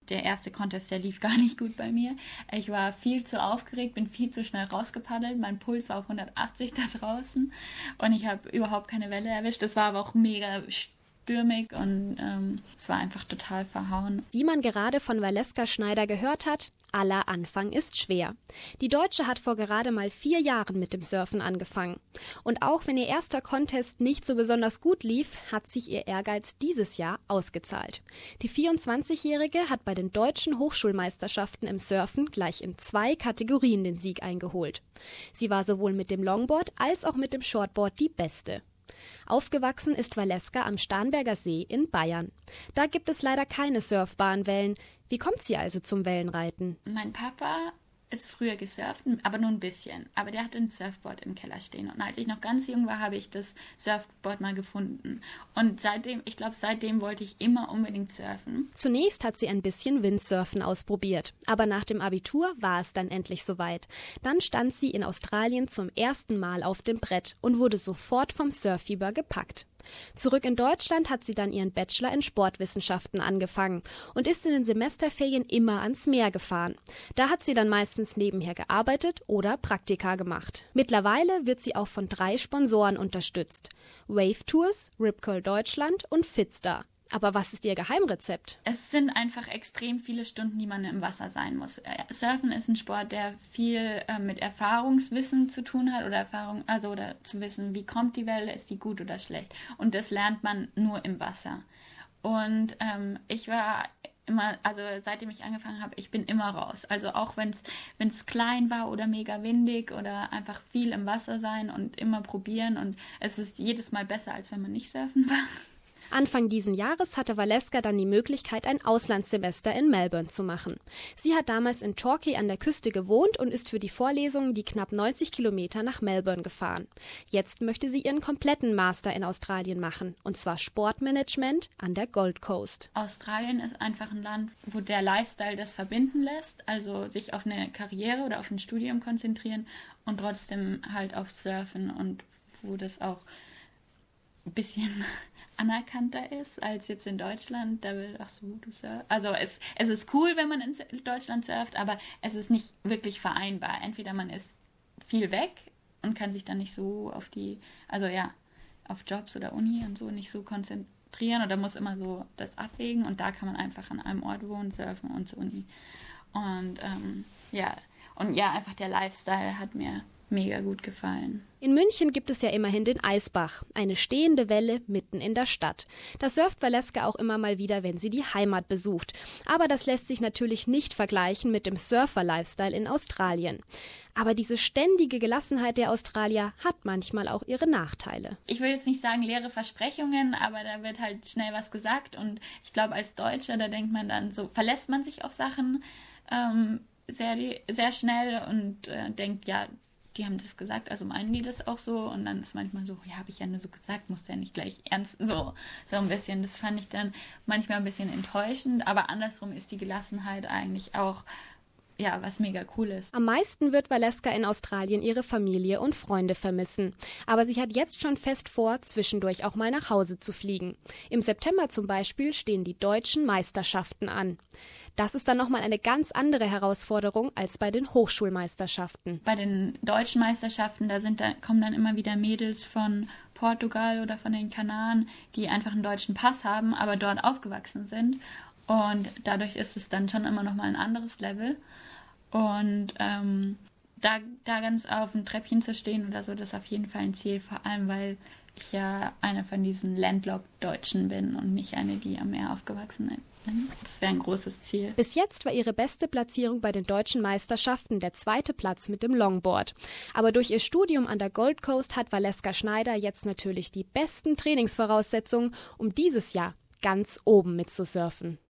Der erste Contest, der lief gar nicht gut bei mir. Ich war viel zu aufgeregt, bin viel zu schnell rausgepaddelt. Mein Puls war auf 180 da draußen und ich habe überhaupt keine Welle erwischt. Das war aber auch mega stürmig und es war einfach total verhauen. Wie man gerade von Valeska Schneider gehört hat, aller Anfang ist schwer. Die Deutsche hat vor gerade mal 4 Jahren mit dem Surfen angefangen. Und auch wenn ihr erster Contest nicht so besonders gut lief, hat sich ihr Ehrgeiz dieses Jahr ausgezahlt. Die 24-Jährige hat bei den deutschen Hochschulmeisterschaften im Surfen gleich in 2 Kategorien den Sieg eingeholt. Sie war sowohl mit dem Longboard als auch mit dem Shortboard die Beste. Aufgewachsen ist Valeska am Starnberger See in Bayern. Da gibt es leider keine Surfbahnwellen. Wie kommt sie also zum Wellenreiten? Mein Papa ist früher gesurft, aber nur ein bisschen. Aber der hatte ein Surfboard im Keller stehen. Und als ich noch ganz jung war, habe ich das Surfboard mal gefunden. Und seitdem wollte ich immer unbedingt surfen. Zunächst hat sie ein bisschen Windsurfen ausprobiert. Aber nach dem Abitur war es dann endlich soweit. Dann stand sie in Australien zum ersten Mal auf dem Brett und wurde sofort vom Surffieber gepackt. Zurück in Deutschland hat sie dann ihren Bachelor in Sportwissenschaften angefangen und ist in den Semesterferien immer ans Meer gefahren. Da hat sie dann meistens nebenher gearbeitet oder Praktika gemacht. Mittlerweile wird sie auch von 3 Sponsoren unterstützt: Wave Tours, Rip Curl Deutschland und Fitstar. Aber was ist ihr Geheimrezept? Es sind einfach extrem viele Stunden, die man im Wasser sein muss. Surfen ist ein Sport, der viel mit Erfahrungswissen zu tun hat oder oder zu wissen, wie kommt die Welle, ist die gut oder schlecht. Und das lernt man nur im Wasser. Und ich war immer, also seitdem ich angefangen habe, ich bin immer raus. Also auch wenn es klein war oder mega windig oder einfach viel im Wasser sein und immer probieren. Und es ist jedes Mal besser, als wenn man nicht surfen war. Anfang diesen Jahres hatte Valeska dann die Möglichkeit, ein Auslandssemester in Melbourne zu machen. Sie hat damals in Torquay an der Küste gewohnt und ist für die Vorlesungen die knapp 90 Kilometer nach Melbourne gefahren. Jetzt möchte sie ihren kompletten Master in Australien machen, und zwar Sportmanagement an der Gold Coast. Australien ist einfach ein Land, wo der Lifestyle das verbinden lässt, also sich auf eine Karriere oder auf ein Studium konzentrieren und trotzdem halt auf Surfen, und wo das auch ein bisschen anerkannter ist als jetzt in Deutschland. Da wird auch so, du surfst. Also es ist cool, wenn man in Deutschland surft, aber es ist nicht wirklich vereinbar. Entweder man ist viel weg und kann sich dann nicht so auf auf Jobs oder Uni und so nicht so konzentrieren, oder muss immer so das abwägen, und da kann man einfach an einem Ort wohnen, surfen und zur Uni. Und einfach der Lifestyle hat mir mega gut gefallen. In München gibt es ja immerhin den Eisbach, eine stehende Welle mitten in der Stadt. Da surft Valeska auch immer mal wieder, wenn sie die Heimat besucht. Aber das lässt sich natürlich nicht vergleichen mit dem Surfer-Lifestyle in Australien. Aber diese ständige Gelassenheit der Australier hat manchmal auch ihre Nachteile. Ich will jetzt nicht sagen leere Versprechungen, aber da wird halt schnell was gesagt, und ich glaube, als Deutscher, da denkt man dann so, verlässt man sich auf Sachen sehr, sehr schnell und denkt, ja, die haben das gesagt, also meinen die das auch so, und dann ist manchmal so, ja, habe ich ja nur so gesagt, musst du ja nicht gleich ernst, so ein bisschen. Das fand ich dann manchmal ein bisschen enttäuschend, aber andersrum ist die Gelassenheit eigentlich auch, ja, was mega cool ist. Am meisten wird Valeska in Australien ihre Familie und Freunde vermissen. Aber sie hat jetzt schon fest vor, zwischendurch auch mal nach Hause zu fliegen. Im September zum Beispiel stehen die deutschen Meisterschaften an. Das ist dann nochmal eine ganz andere Herausforderung als bei den Hochschulmeisterschaften. Bei den deutschen Meisterschaften, kommen dann immer wieder Mädels von Portugal oder von den Kanaren, die einfach einen deutschen Pass haben, aber dort aufgewachsen sind. Und dadurch ist es dann schon immer nochmal ein anderes Level. Und da ganz auf dem Treppchen zu stehen oder so, das ist auf jeden Fall ein Ziel, vor allem weil ich ja eine von diesen Landlocked-Deutschen bin und nicht eine, die am Meer aufgewachsen ist. Das wäre ein großes Ziel. Bis jetzt war ihre beste Platzierung bei den deutschen Meisterschaften der 2. Platz mit dem Longboard. Aber durch ihr Studium an der Gold Coast hat Valeska Schneider jetzt natürlich die besten Trainingsvoraussetzungen, um dieses Jahr ganz oben mitzusurfen.